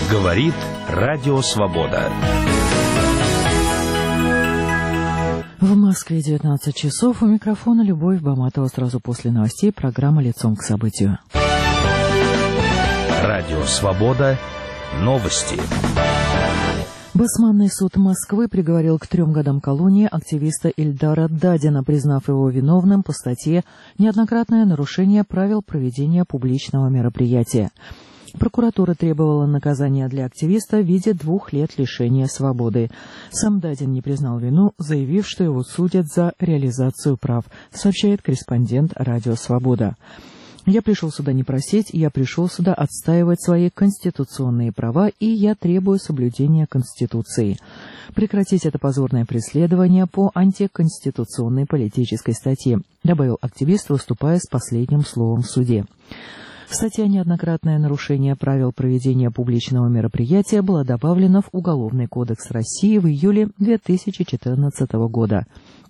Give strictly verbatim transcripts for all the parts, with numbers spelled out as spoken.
Говорит Радио Свобода. В Москве девятнадцать часов. У микрофона Любовь Баматова. Сразу после новостей программа «Лицом к событию». Радио Свобода. Новости. Басманный суд Москвы приговорил к трем годам колонии активиста Ильдара Дадина, признав его виновным по статье «Неоднократное нарушение правил проведения публичного мероприятия». Прокуратура требовала наказания для активиста в виде двух лет лишения свободы. Сам Дадин не признал вину, заявив, что его судят за реализацию прав, сообщает корреспондент «Радио Свобода». «Я пришел сюда не просить, я пришел сюда отстаивать свои конституционные права, и я требую соблюдения Конституции. Прекратить это позорное преследование по антиконституционной политической статье», добавил активист, выступая с последним словом в суде. Статья «Неоднократное нарушение правил проведения публичного мероприятия» была добавлена в Уголовный кодекс России в июле две тысячи четырнадцатого года.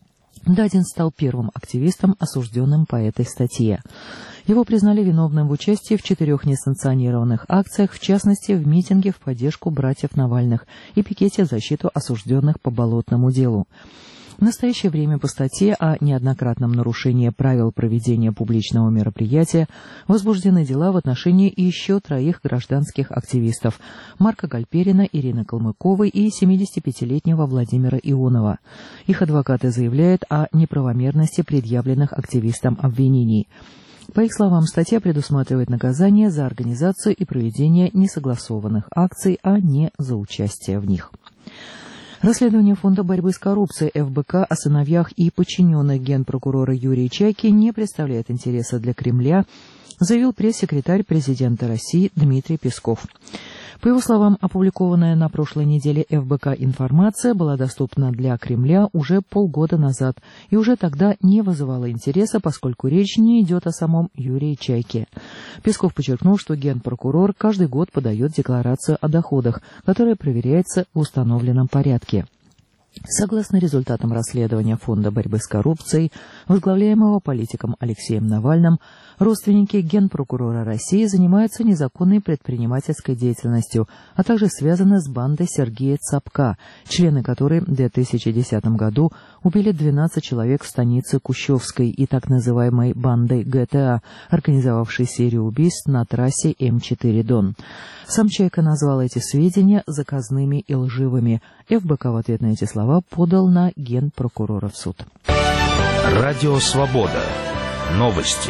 Дадин стал первым активистом, осужденным по этой статье. Его признали виновным в участии в четырех несанкционированных акциях, в частности, в митинге в поддержку братьев Навальных и пикете в защиту осужденных по Болотному делу. В настоящее время по статье о неоднократном нарушении правил проведения публичного мероприятия возбуждены дела в отношении еще троих гражданских активистов – Марка Гальперина, Ирины Калмыковой и семидесятипятилетнего Владимира Ионова. Их адвокаты заявляют о неправомерности предъявленных активистам обвинений. По их словам, статья предусматривает наказание за организацию и проведение несогласованных акций, а не за участие в них. Расследование Фонда борьбы с коррупцией эф бэ ка о сыновьях и подчиненных генпрокурора Юрия Чайки не представляет интереса для Кремля, заявил пресс-секретарь президента России Дмитрий Песков. По его словам, опубликованная на прошлой неделе эф бэ ка информация была доступна для Кремля уже полгода назад и уже тогда не вызывала интереса, поскольку речь не идет о самом Юрии Чайке. Песков подчеркнул, что генпрокурор каждый год подает декларацию о доходах, которая проверяется в установленном порядке. Согласно результатам расследования Фонда борьбы с коррупцией, возглавляемого политиком Алексеем Навальным, родственники генпрокурора России занимаются незаконной предпринимательской деятельностью, а также связаны с бандой Сергея Цапка, члены которой в две тысячи десятом году убили двенадцать человек в станице Кущевской и так называемой бандой гэ тэ а, организовавшей серию убийств на трассе эм четыре Дон. Сам Чайка назвал эти сведения заказными и лживыми. эф бэ ка в ответ на эти слова подал на генпрокурора в суд. Радио Свобода. Новости.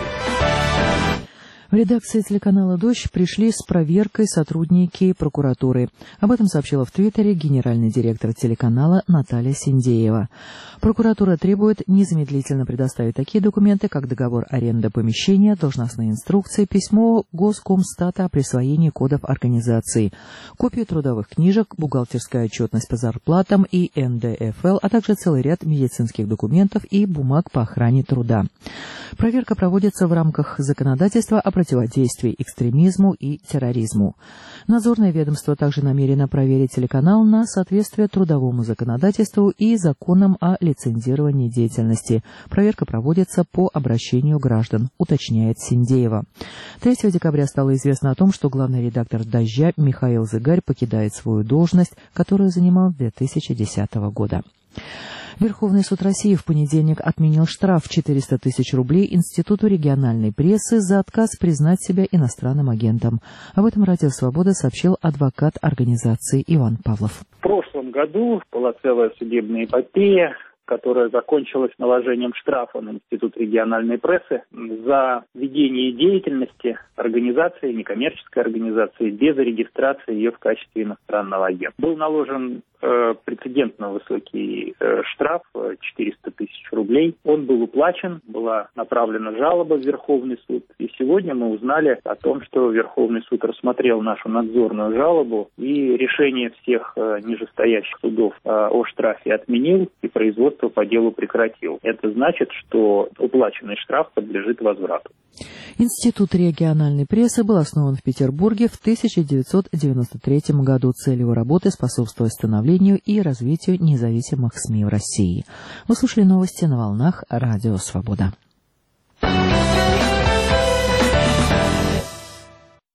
В редакции телеканала «Дождь» пришли с проверкой сотрудники прокуратуры. Об этом сообщила в Твиттере генеральный директор телеканала Наталья Синдеева. Прокуратура требует незамедлительно предоставить такие документы, как договор аренды помещения, должностные инструкции, письмо Госкомстата о присвоении кодов организации, копию трудовых книжек, бухгалтерская отчетность по зарплатам и эн дэ эф эл, а также целый ряд медицинских документов и бумаг по охране труда. Проверка проводится в рамках законодательства о противодействии экстремизму и терроризму. Надзорное ведомство также намерено проверить телеканал на соответствие трудовому законодательству и законам о лицензировании деятельности. Проверка проводится по обращению граждан, уточняет Синдеева. третьего декабря стало известно о том, что главный редактор «Дождя» Михаил Зыгарь покидает свою должность, которую занимал с две тысячи десятого года. Верховный суд России в понедельник отменил штраф в четыреста тысяч рублей Институту региональной прессы за отказ признать себя иностранным агентом. Об этом Радио Свобода сообщил адвокат организации Иван Павлов. В прошлом году была целая судебная эпопея, которая закончилась наложением штрафа на Институт региональной прессы за ведение деятельности организации, некоммерческой организации, без регистрации ее в качестве иностранного агента. Был наложен э, прецедентно высокий э, штраф, э, четыреста тысяч рублей. Он был уплачен, была направлена жалоба в Верховный суд. И сегодня мы узнали о том, что Верховный суд рассмотрел нашу надзорную жалобу и решение всех э, нижестоящих судов э, о штрафе отменил и производство по делу прекратил. Это значит, что уплаченный штраф подлежит возврату. Институт региональной прессы был основан в Петербурге в тысяча девятьсот девяносто третьем году. Цель его работы — способствовать становлению и развитию независимых СМИ в России. Вы слушали новости на волнах Радио Свобода.